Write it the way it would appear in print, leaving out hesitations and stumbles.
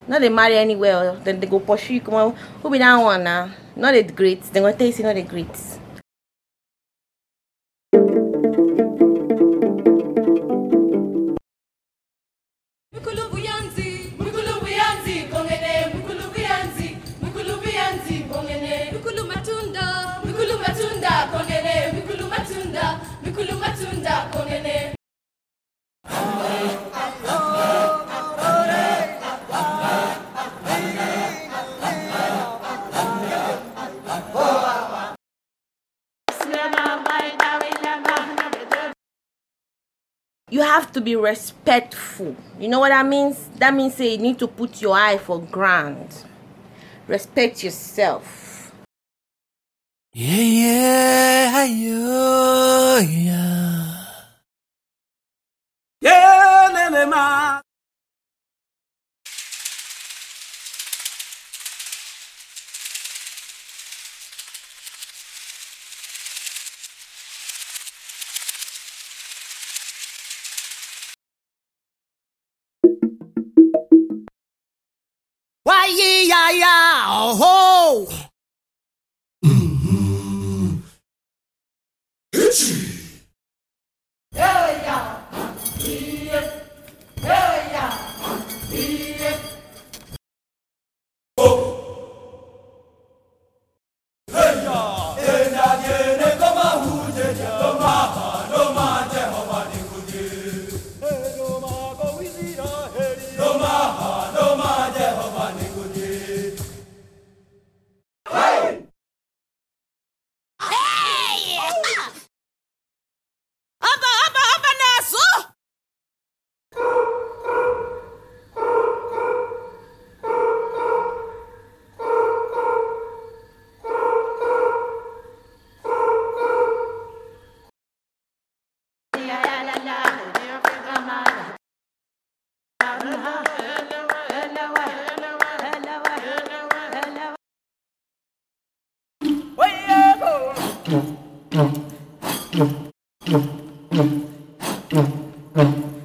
Not they marry anywhere, then they go pursue you. Come on, who be that one now? Not the greats. They gonna tell you not the greats. You have to be respectful. You know what that means? That means say you need to put your eye for ground. Respect yourself. Yeah. Yeah, lele ma. Why yeah, oh ho. Hey,